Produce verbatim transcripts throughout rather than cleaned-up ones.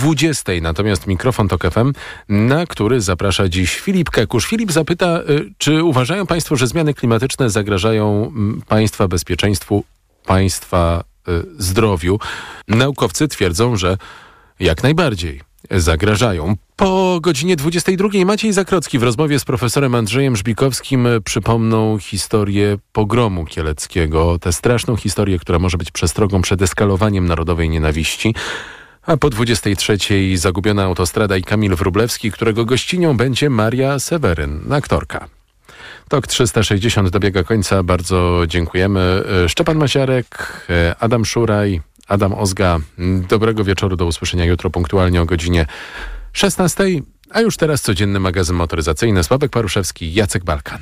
dwudziestej. Natomiast mikrofon Tok F M, na który zaprasza dziś Filip Kekusz. Filip zapyta, czy uważają państwo, że zmiany klimatyczne zagrażają państwa bezpieczeństwu, państwa zdrowiu? Naukowcy twierdzą, że jak najbardziej zagrażają. Po godzinie dwudziestej drugiej Maciej Zakrocki w rozmowie z profesorem Andrzejem Żbikowskim przypomną historię pogromu kieleckiego. Tę straszną historię, która może być przestrogą przed eskalowaniem narodowej nienawiści. A po dwudziestej trzeciej Zagubiona autostrada i Kamil Wróblewski, którego gościnią będzie Maria Seweryn, aktorka. Tok trzysta sześćdziesiąt dobiega końca. Bardzo dziękujemy. Szczepan Maziarek, Adam Szuraj, Adam Ozga. Dobrego wieczoru, do usłyszenia jutro punktualnie o godzinie szesnastej. A już teraz codzienny magazyn motoryzacyjny. Sławek Paruszewski, Jacek Balkan.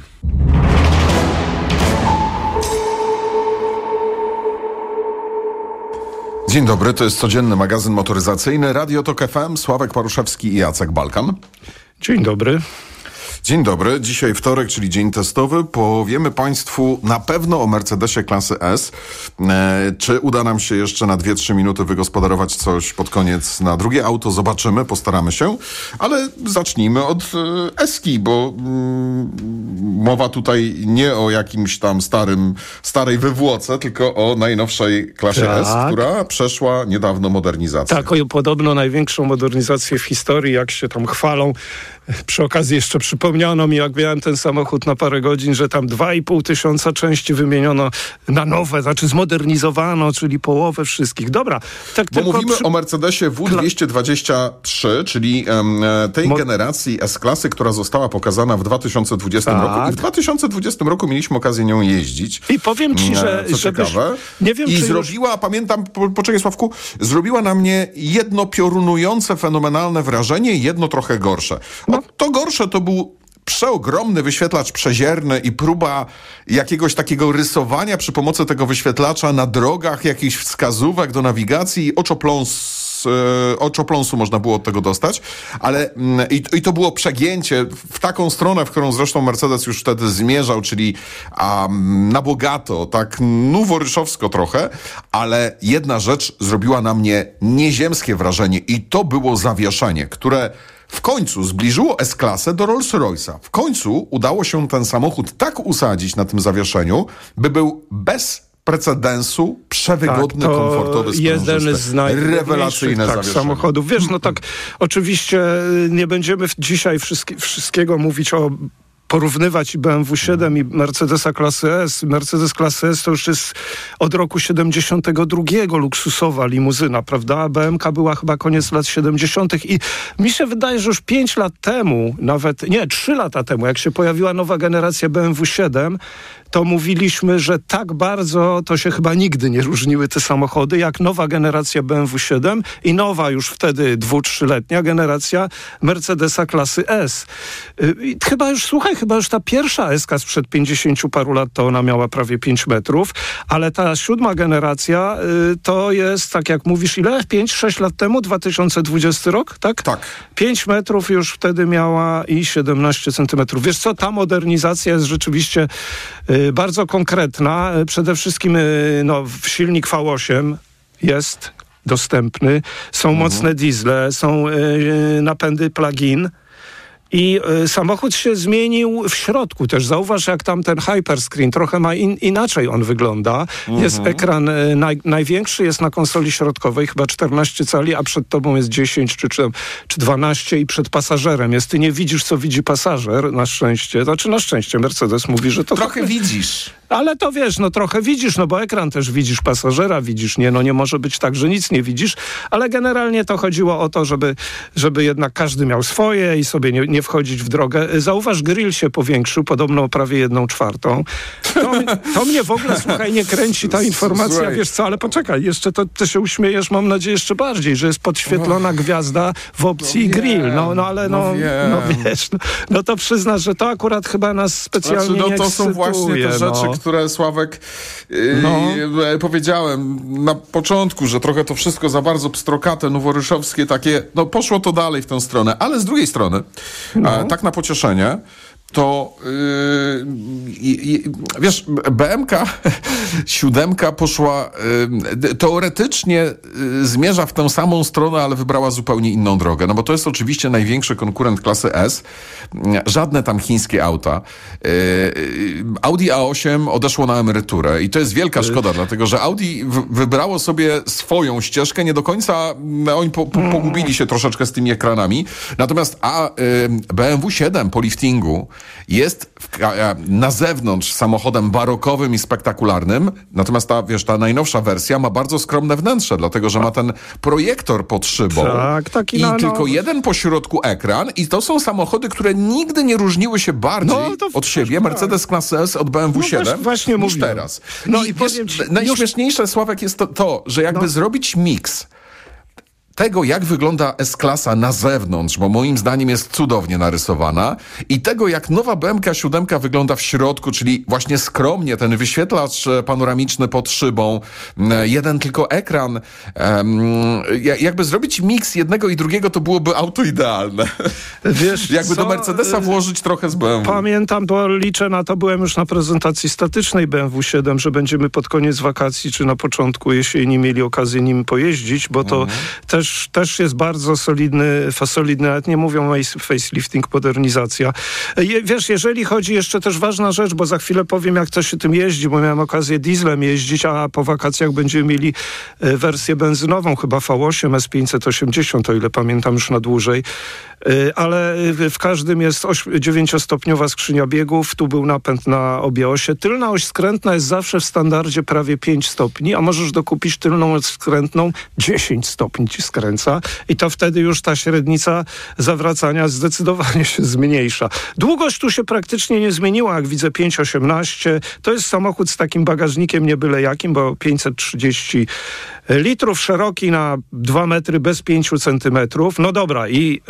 Dzień dobry, to jest codzienny magazyn motoryzacyjny. Radio Tok F M, Sławek Paruszewski i Jacek Balkan. Dzień dobry. Dzień dobry. Dzisiaj wtorek, czyli dzień testowy. Powiemy Państwu na pewno o Mercedesie klasy S. E, czy uda nam się jeszcze na dwie trzy minuty wygospodarować coś pod koniec na drugie auto? Zobaczymy, postaramy się. Ale zacznijmy od e, S-ki, bo mm, mowa tutaj nie o jakimś tam starym, starej wywłoce, tylko o najnowszej klasie tak. S, która przeszła niedawno modernizację. Tak, o podobno największą modernizację w historii, jak się tam chwalą. Przy okazji jeszcze przypomniano mi, jak miałem ten samochód na parę godzin, że tam dwa i pół tysiąca części wymieniono na nowe, znaczy zmodernizowano, czyli połowę wszystkich. Dobra. Tak Bo mówimy przy... o Mercedesie W dwieście dwadzieścia trzy, czyli um, tej Mo... generacji S-klasy, która została pokazana w dwa tysiące dwudziestym tak. roku. I w dwa tysiące dwudziestym roku mieliśmy okazję nią jeździć. I powiem ci, że... Co żebyś... ciekawe. Nie wiem, I czy zrobiła, już... pamiętam, po, poczekaj Sławku, zrobiła na mnie jedno piorunujące, fenomenalne wrażenie, jedno trochę gorsze. No. To gorsze to był przeogromny wyświetlacz przezierny i próba jakiegoś takiego rysowania przy pomocy tego wyświetlacza na drogach, jakichś wskazówek do nawigacji i oczopląs oczopląsu można było od tego dostać, ale i, i to było przegięcie w taką stronę, w którą zresztą Mercedes już wtedy zmierzał, czyli um, na bogato, tak noworyszowsko trochę, ale jedna rzecz zrobiła na mnie nieziemskie wrażenie i to było zawieszenie, które w końcu zbliżyło S-klasę do Rolls-Royce'a. W końcu udało się ten samochód tak usadzić na tym zawieszeniu, by był bez precedensu, przewygodny, tak, komfortowy, jeden z rewelacyjne tak, samochodów. Wiesz, no tak, oczywiście nie będziemy dzisiaj wszystkie, wszystkiego mówić o porównywać i B M W siedem i Mercedesa klasy S. Mercedes klasy S to już jest od roku siedemdziesiątego drugiego luksusowa limuzyna, prawda? A B M K była chyba koniec lat siedemdziesiątych i mi się wydaje, że już pięć lat temu, nawet nie, trzy lata temu, jak się pojawiła nowa generacja B M W siedem, to mówiliśmy, że tak bardzo to się chyba nigdy nie różniły te samochody, jak nowa generacja B M W siedem i nowa już wtedy dwu, trzyletnia generacja Mercedesa klasy S. I chyba już, słuchaj, chyba już ta pierwsza S-ka sprzed pięćdziesięciu paru lat, to ona miała prawie pięć metrów, ale ta siódma generacja y, to jest, tak jak mówisz, ile? pięć, sześć lat temu? dwa tysiące dwudziesty rok, tak? Tak. pięć metrów już wtedy miała i siedemnaście centymetrów. Wiesz co, ta modernizacja jest rzeczywiście y, bardzo konkretna. Przede wszystkim no, silnik V osiem jest dostępny. Są mhm. mocne diesle, są y, napędy plug-in. I y, samochód się zmienił w środku też. Zauważ, jak tam ten hyperscreen, trochę ma in, inaczej on wygląda. Mhm. Jest ekran y, naj, największy, jest na konsoli środkowej, chyba czternaście cali, a przed tobą jest dziesięć czy, czy, czy dwanaście i przed pasażerem jest. Ty nie widzisz, co widzi pasażer, na szczęście. Znaczy, na szczęście Mercedes mówi, że to... Trochę widzisz. Ale to wiesz, no trochę widzisz, no bo ekran też widzisz, pasażera widzisz, nie, no nie może być tak, że nic nie widzisz, ale generalnie to chodziło o to, żeby, żeby jednak każdy miał swoje i sobie nie, nie wchodzić w drogę. Zauważ, grill się powiększył, podobno o prawie jedną czwartą. To, to mnie w ogóle, słuchaj, nie kręci ta informacja, Słuchaj. wiesz co, ale poczekaj, jeszcze to ty się uśmiejesz, mam nadzieję, jeszcze bardziej, że jest podświetlona no. gwiazda w opcji no grill, no, no ale no, no, no wiesz, no, no to przyznasz, że to akurat chyba nas specjalnie znaczy, no, nie to ekscytuje, są właśnie te rzeczy, no. które Sławek yy, no. powiedziałem na początku, że trochę to wszystko za bardzo pstrokate, noworyszowskie takie, no poszło to dalej w tę stronę, ale z drugiej strony, no. e, tak na pocieszenie, to yy, yy, wiesz, B M K siódemka poszła yy, teoretycznie yy, zmierza w tę samą stronę, ale wybrała zupełnie inną drogę, no bo to jest oczywiście największy konkurent klasy S, yy, żadne tam chińskie auta. Yy, Audi A osiem odeszło na emeryturę i to jest wielka szkoda, yy. dlatego że Audi w, wybrało sobie swoją ścieżkę, nie do końca no, oni po, po, pogubili się troszeczkę z tymi ekranami, natomiast a, yy, B M W siedem po liftingu jest w, na zewnątrz samochodem barokowym i spektakularnym, natomiast ta, wiesz, ta najnowsza wersja ma bardzo skromne wnętrze, dlatego że ma ten projektor pod szybą tak, taki i na, no. tylko jeden pośrodku ekran i to są samochody, które nigdy nie różniły się bardziej no, od siebie, Mercedes klasy S od B M W no, siedem właśnie niż mówiłem. teraz. No I, i wiesz, powiem ci, najśmieszniejsze, już... Sławek, jest to, to że jakby no. zrobić miks tego, jak wygląda S-klasa na zewnątrz, bo moim zdaniem jest cudownie narysowana, i tego, jak nowa B M K siedem wygląda w środku, czyli właśnie skromnie, ten wyświetlacz panoramiczny pod szybą, jeden tylko ekran. Um, jakby zrobić miks jednego i drugiego, to byłoby auto idealne. Wiesz, jakby co? do Mercedesa włożyć trochę z B M W. Pamiętam, bo liczę na to, byłem już na prezentacji statycznej B M W siedem, że będziemy pod koniec wakacji, czy na początku jesieni mieli okazję nim pojeździć, bo to mhm. też Też, też jest bardzo solidny, solidny, nawet nie mówią facelifting, modernizacja. Je, wiesz, jeżeli chodzi, jeszcze też ważna rzecz, bo za chwilę powiem, jak to się tym jeździ, bo miałem okazję dieslem jeździć, a po wakacjach będziemy mieli wersję benzynową, chyba V osiem S pięćset osiemdziesiąt, o ile pamiętam, już na dłużej. Ale w każdym jest dziewięciostopniowa skrzynia biegów, tu był napęd na obie osie. Tylna oś skrętna jest zawsze w standardzie prawie pięć stopni, a możesz dokupić tylną oś skrętną dziesięć stopni ci skręca i to wtedy już ta średnica zawracania zdecydowanie się zmniejsza. Długość tu się praktycznie nie zmieniła, jak widzę pięć osiemnaście. To jest samochód z takim bagażnikiem nie byle jakim, bo pięćset trzydzieści litrów, szeroki na dwa metry bez pięciu centymetrów. No dobra, i yy,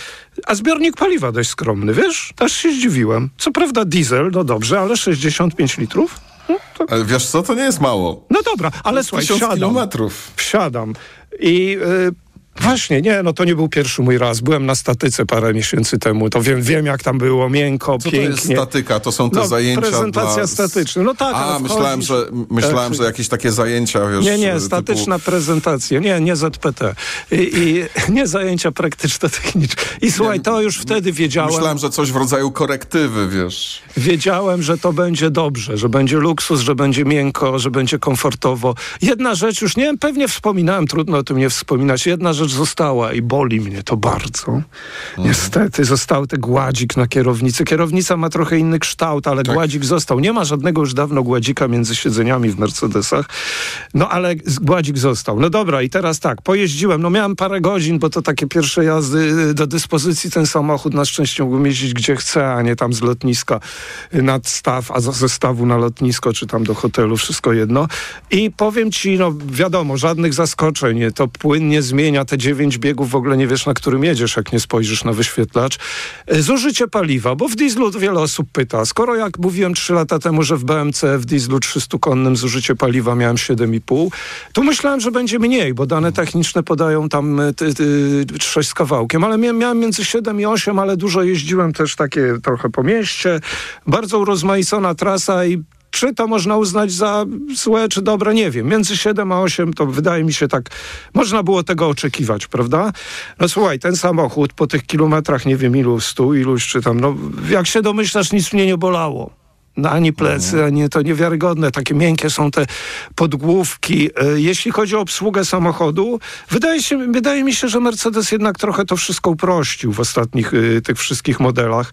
a zbiornik paliwa dość skromny, wiesz? Aż się zdziwiłem. Co prawda diesel, no dobrze, ale sześćdziesiąt pięć litrów? No, to... Ale wiesz co, to nie jest mało. No dobra, ale słuchaj, wsiadam. kilometrów. Wsiadam i... Yy, Właśnie, nie, no to nie był pierwszy mój raz. Byłem na statyce parę miesięcy temu, to wiem, wiem jak tam było, miękko, Co pięknie. To jest statyka? To są te no, zajęcia prezentacja dla... statyczna. No tak, A, myślałem, że, myślałem, że jakieś takie zajęcia, wiesz... Nie, nie, statyczna typu... prezentacja. Nie, nie Z P T. I, i nie zajęcia praktyczno-techniczne. I słuchaj, nie, to już wtedy wiedziałem... Myślałem, że coś w rodzaju korektywy, wiesz. Wiedziałem, że to będzie dobrze, że będzie luksus, że będzie miękko, że będzie komfortowo. Jedna rzecz, już nie wiem, pewnie wspominałem, trudno o tym nie wspominać, jedna rzecz została i boli mnie to bardzo. Mhm. Niestety został ten gładzik na kierownicy. Kierownica ma trochę inny kształt, ale tak. Gładzik został. Nie ma żadnego już dawno gładzika między siedzeniami w Mercedesach. No ale gładzik został. No dobra, i teraz tak, pojeździłem. No miałem parę godzin, bo to takie pierwsze jazdy do dyspozycji ten samochód. Na szczęście mógłbym jeździć gdzie chcę, a nie tam z lotniska nad staw, a ze stawu na lotnisko, czy tam do hotelu, wszystko jedno. I powiem ci, no wiadomo, żadnych zaskoczeń. To płynnie zmienia te dziewięć biegów, w ogóle nie wiesz, na którym jedziesz, jak nie spojrzysz na wyświetlacz. Zużycie paliwa, bo w dieslu wiele osób pyta. Skoro jak mówiłem trzy lata temu, że w B M C w dieslu trzystukonnym zużycie paliwa miałem siedem i pół, to myślałem, że będzie mniej, bo dane techniczne podają tam ty, ty, sześć z kawałkiem, ale miałem, miałem między siedem i osiem, ale dużo jeździłem też takie trochę po mieście. Bardzo urozmaicona trasa i czy to można uznać za złe, czy dobre, nie wiem. Między siedem a osiem to wydaje mi się tak, można było tego oczekiwać, prawda? No słuchaj, ten samochód po tych kilometrach, nie wiem ilu, stu, iluś, czy tam, no jak się domyślasz, nic mnie nie bolało. No, ani plecy, mhm. ani to niewiarygodne. Takie miękkie są te podgłówki. Jeśli chodzi o obsługę samochodu, wydaje się, wydaje mi się, że Mercedes jednak trochę to wszystko uprościł w ostatnich tych wszystkich modelach.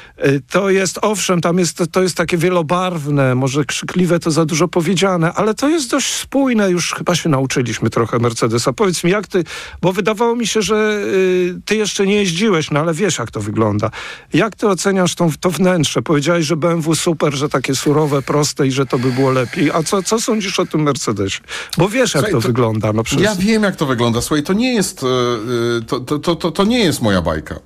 To jest, owszem, tam jest, to jest takie wielobarwne, może krzykliwe to za dużo powiedziane, ale to jest dość spójne, już chyba się nauczyliśmy trochę Mercedesa. Powiedz mi, jak ty, bo wydawało mi się, że y, ty jeszcze nie jeździłeś, no ale wiesz, jak to wygląda. Jak ty oceniasz tą, to wnętrze? Powiedziałeś, że B M W super, że takie surowe, proste i że to by było lepiej. A co, co sądzisz o tym Mercedesie? Bo wiesz, jak Słuchaj, to, to wygląda. No, przez... Ja wiem, jak to wygląda. Słuchaj, to nie jest, yy, to, to, to, to nie jest moja bajka.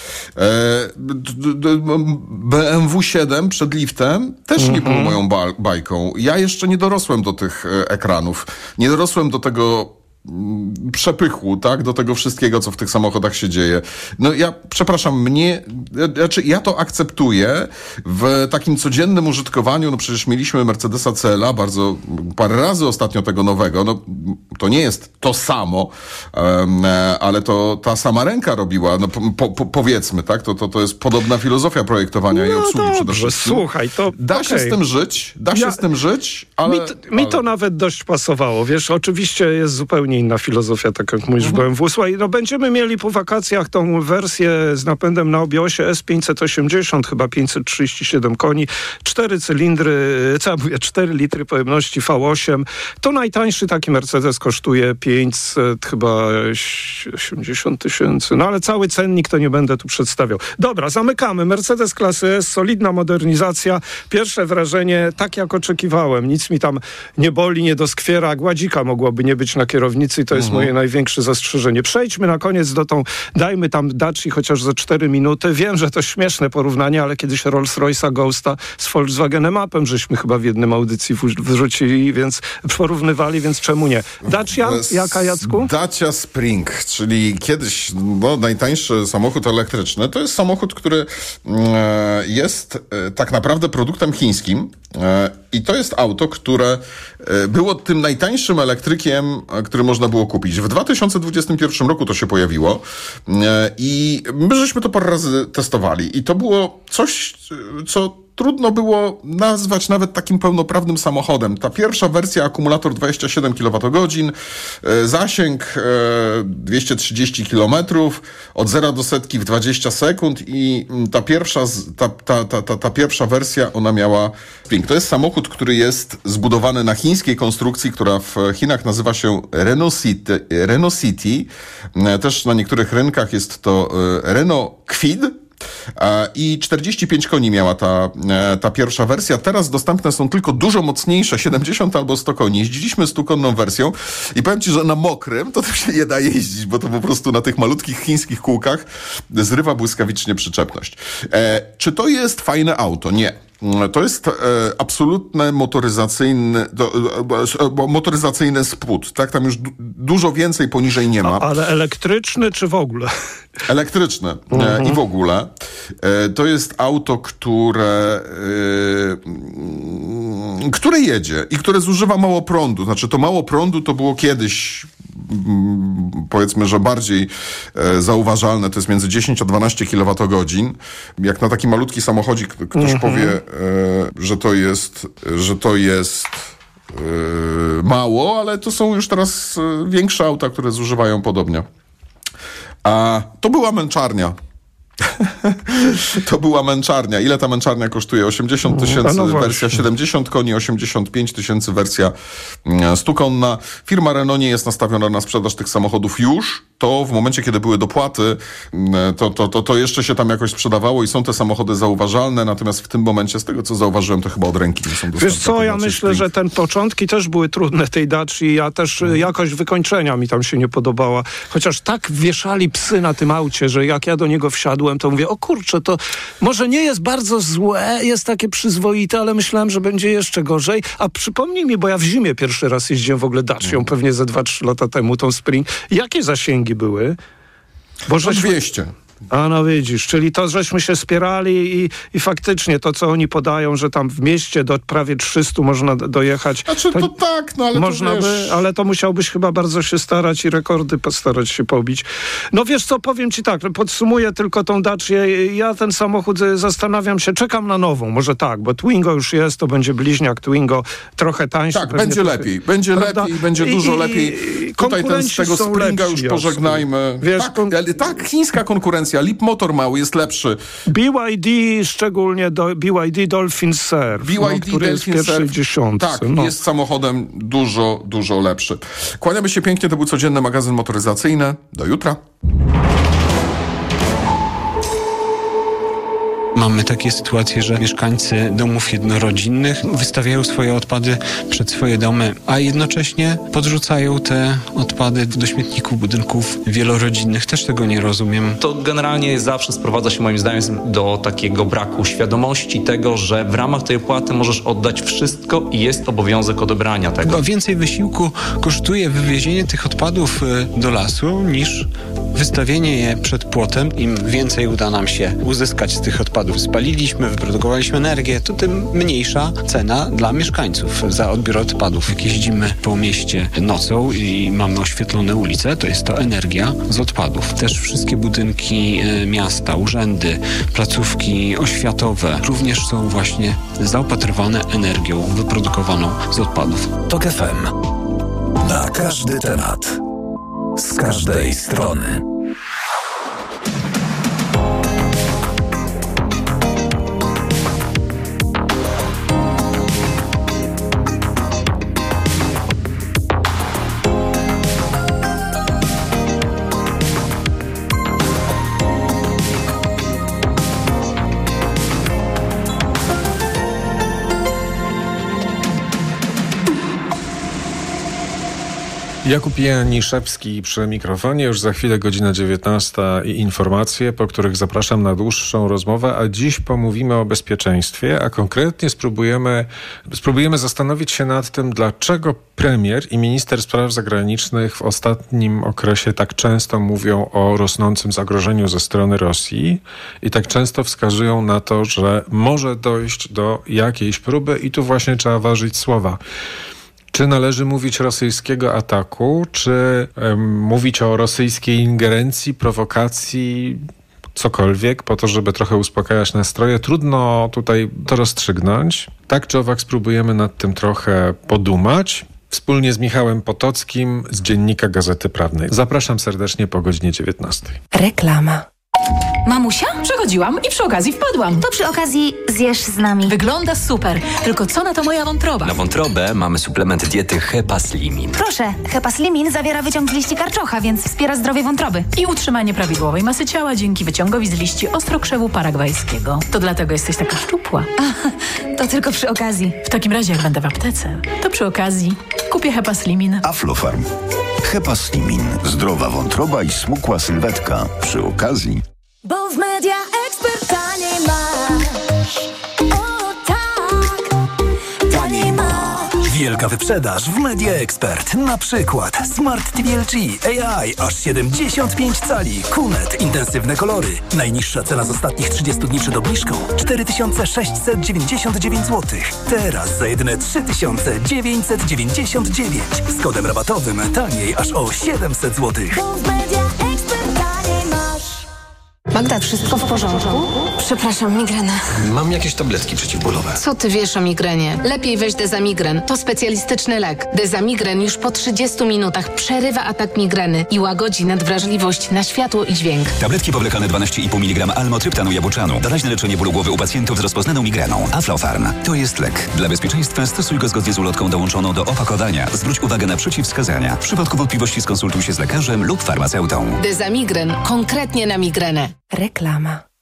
B M W siedem przed liftem też mm-hmm. nie było moją ba- bajką. Ja jeszcze nie dorosłem do tych ekranów. Nie dorosłem do tego przepychu, tak, do tego wszystkiego, co w tych samochodach się dzieje. No ja, przepraszam, mnie, znaczy ja to akceptuję w takim codziennym użytkowaniu, no przecież mieliśmy Mercedesa C L A bardzo, parę razy ostatnio tego nowego, no to nie jest to samo, um, ale to ta sama ręka robiła, no po, po, powiedzmy, tak, to, to, to jest podobna filozofia projektowania no i obsługi dobrze, przede wszystkim. Słuchaj, to da okay. się z tym żyć, da się ja, z tym żyć, ale... Mi, t- mi ale... to nawet dość pasowało, wiesz, oczywiście jest zupełnie inna filozofia, tak jak mówisz, mhm. w B M W. Słuchaj, no będziemy mieli po wakacjach tą wersję z napędem na obiosie S pięćset osiemdziesiąt, chyba pięćset trzydzieści siedem koni, cztery cylindry, co ja mówię, cztery litry pojemności V osiem. To najtańszy taki Mercedes kosztuje pięćset, chyba osiemdziesiąt tysięcy, no ale cały cennik to nie będę tu przedstawiał. Dobra, zamykamy. Mercedes klasy S, solidna modernizacja. Pierwsze wrażenie, tak jak oczekiwałem. Nic mi tam nie boli, nie doskwiera. Gładzika mogłoby nie być na kierownicy i to jest mhm. moje największe zastrzeżenie. Przejdźmy na koniec do tą, dajmy tam Daci chociaż za cztery minuty. Wiem, że to śmieszne porównanie, ale kiedyś Rolls-Royce'a Ghosta z Volkswagenem Upem żeśmy chyba w jednym audycji wrzucili, więc porównywali, więc czemu nie? Dacia, jaka, Jacku? Dacia Spring, czyli kiedyś no, najtańszy samochód elektryczny. To jest samochód, który e, jest e, tak naprawdę produktem chińskim e, i to jest auto, które e, było tym najtańszym elektrykiem, e, który można było kupić. W dwa tysiące dwudziestym pierwszym roku to się pojawiło e, i my żeśmy to parę razy testowali i to było coś, co trudno było nazwać nawet takim pełnoprawnym samochodem. Ta pierwsza wersja, akumulator dwadzieścia siedem kilowatogodzin, e, zasięg e, dwieście trzydzieści kilometrów, od zera do setki w dwadzieścia sekund i ta pierwsza, ta, ta, ta, ta, ta pierwsza wersja, ona miała Spring. To jest samochód, który jest zbudowany na chińskiej konstrukcji, która w Chinach nazywa się Renault City. Renault City. E, też na niektórych rynkach jest to e, Renault Kwid. I czterdzieści pięć koni miała ta, ta pierwsza wersja. Teraz dostępne są tylko dużo mocniejsze, siedemdziesiąt albo sto koni. Jeździliśmy stukonną wersją i powiem ci, że na mokrym to się nie da jeździć, bo to po prostu na tych malutkich chińskich kółkach zrywa błyskawicznie przyczepność. E, czy to jest fajne auto? Nie. To jest e, absolutne motoryzacyjny, do, e, motoryzacyjny spód, tak? Tam już du- dużo więcej poniżej nie ma. A, ale elektryczny czy w ogóle? Elektryczne e, mhm. i w ogóle. E, to jest auto, które e, które jedzie i które zużywa mało prądu. Znaczy to mało prądu to było kiedyś m, powiedzmy, że bardziej e, zauważalne. To jest między dziesięć a dwanaście kilowatogodzin. Jak na taki malutki samochodzik ktoś mhm. powie, e, że to jest, że to jest e, mało, ale to są już teraz e, większe auta, które zużywają podobnie. A to była męczarnia. To była męczarnia. Ile ta męczarnia kosztuje? osiemdziesiąt tysięcy no wersja siedemdziesiąt koni, osiemdziesiąt pięć tysięcy wersja stukonna. Firma Renault nie jest nastawiona na sprzedaż tych samochodów już. To w momencie, kiedy były dopłaty, to, to, to, to jeszcze się tam jakoś sprzedawało i są te samochody zauważalne, natomiast w tym momencie, z tego co zauważyłem, to chyba od ręki nie są dostępne. Wiesz co, ja myślę, Spring. że ten początki też były trudne tej Daci. Ja też hmm. jakość wykończenia mi tam się nie podobała. Chociaż tak wieszali psy na tym aucie, że jak ja do niego wsiadłem, to mówię, o kurczę, to może nie jest bardzo złe, jest takie przyzwoite, ale myślałem, że będzie jeszcze gorzej. A przypomnij mi, bo ja w zimie pierwszy raz jeździłem w ogóle Dacią, hmm. pewnie ze dwa trzy lata temu, tą Spring. Jakie zasięgi były? Bo żeśmy... dwieście. A no widzisz, czyli to, żeśmy się spierali i, i faktycznie to, co oni podają, że tam w mieście do prawie trzystu można dojechać. Znaczy to, to tak, no ale można to wiesz... by, ale to musiałbyś chyba bardzo się starać i rekordy postarać się pobić. No wiesz co, powiem ci tak, podsumuję tylko tą Dacię. Ja ten samochód zastanawiam się, czekam na nową, może tak, bo Twingo już jest, to będzie bliźniak Twingo, trochę tańszy. Tak, będzie trochę, lepiej, będzie prawda? lepiej, będzie dużo I, lepiej. I, Tutaj ten, z tego Springa już pożegnajmy. Wiesz, tak, kon... tak, chińska konkurencja. Leap Motor mały jest lepszy. B Y D, szczególnie do, B Y D Dolphin Surf, B Y D no, który Dolphin jest w pierwszej Surf, dziesiątce. Tak, no. jest samochodem dużo, dużo lepszy. Kłaniamy się pięknie, to był codzienny magazyn motoryzacyjny. Do jutra. Mamy takie sytuacje, że mieszkańcy domów jednorodzinnych wystawiają swoje odpady przed swoje domy, a jednocześnie podrzucają te odpady do śmietników budynków wielorodzinnych. Też tego nie rozumiem. To generalnie zawsze sprowadza się moim zdaniem do takiego braku świadomości tego, że w ramach tej opłaty możesz oddać wszystko i jest obowiązek odebrania tego. Chyba więcej wysiłku kosztuje wywiezienie tych odpadów do lasu niż wystawienie je przed płotem. Im więcej uda nam się uzyskać z tych odpadów, spaliliśmy, wyprodukowaliśmy energię, to tym mniejsza cena dla mieszkańców za odbiór odpadów. Jak jeździmy po mieście nocą i mamy oświetlone ulice, to jest to energia z odpadów. Też wszystkie budynki miasta, urzędy, placówki oświatowe również są właśnie zaopatrywane energią wyprodukowaną z odpadów. Tok F M. Na każdy temat. Z każdej strony. Jakub Janiszewski przy mikrofonie, już za chwilę godzina dziewiętnasta i informacje, po których zapraszam na dłuższą rozmowę, a dziś pomówimy o bezpieczeństwie, a konkretnie spróbujemy, spróbujemy zastanowić się nad tym, dlaczego premier i minister spraw zagranicznych w ostatnim okresie tak często mówią o rosnącym zagrożeniu ze strony Rosji i tak często wskazują na to, że może dojść do jakiejś próby i tu właśnie trzeba ważyć słowa. Czy należy mówić rosyjskiego ataku, czy um, mówić o rosyjskiej ingerencji, prowokacji, cokolwiek, po to, żeby trochę uspokajać nastroje? Trudno tutaj to rozstrzygnąć. Tak czy owak spróbujemy nad tym trochę podumać. Wspólnie z Michałem Potockim z Dziennika Gazety Prawnej. Zapraszam serdecznie po godzinie dziewiętnastej. Reklama. Mamusia? Przechodziłam i przy okazji wpadłam. To przy okazji zjesz z nami. Wygląda super, tylko co na to moja wątroba? Na wątrobę mamy suplement diety Hepaslimin. Proszę, Hepaslimin zawiera wyciąg z liści karczocha, więc wspiera zdrowie wątroby. I utrzymanie prawidłowej masy ciała dzięki wyciągowi z liści ostrokrzewu paragwajskiego. To dlatego jesteś taka szczupła. A, to tylko przy okazji. W takim razie jak będę w aptece, to przy okazji kupię Hepaslimin. Aflofarm. Hepaslimin. Zdrowa wątroba i smukła sylwetka. Przy okazji. Bo w Media Expert taniej masz. O tak, taniej masz. Wielka wyprzedaż w Media Expert. Na przykład Smart T V L G A I aż siedemdziesiąt pięć cali. Q N E T intensywne kolory. Najniższa cena z ostatnich trzydziestu dni przed obniżką cztery tysiące sześćset dziewięćdziesiąt dziewięć złotych. Teraz za jedyne trzy tysiące dziewięćset dziewięćdziesiąt dziewięć. Z kodem rabatowym taniej aż o siedemset złotych. Bo w Media Expert taniej masz. Magda, wszystko w porządku? Przepraszam, migrena. Mam jakieś tabletki przeciwbólowe. Co ty wiesz o migrenie? Lepiej weź Dezamigren. To specjalistyczny lek. Dezamigren już po trzydziestu minutach przerywa atak migreny i łagodzi nadwrażliwość na światło i dźwięk. Tabletki powlekane dwanaście i pół miligrama almotryptanu jabłczanu. Doraźne leczenie bólu głowy u pacjentów z rozpoznaną migreną. Aflofarm. To jest lek. Dla bezpieczeństwa stosuj go zgodnie z ulotką dołączoną do opakowania. Zwróć uwagę na przeciwwskazania. W przypadku wątpliwości skonsultuj się z lekarzem lub farmaceutą. Dezamigren. Konkretnie na migrenę. Reklama.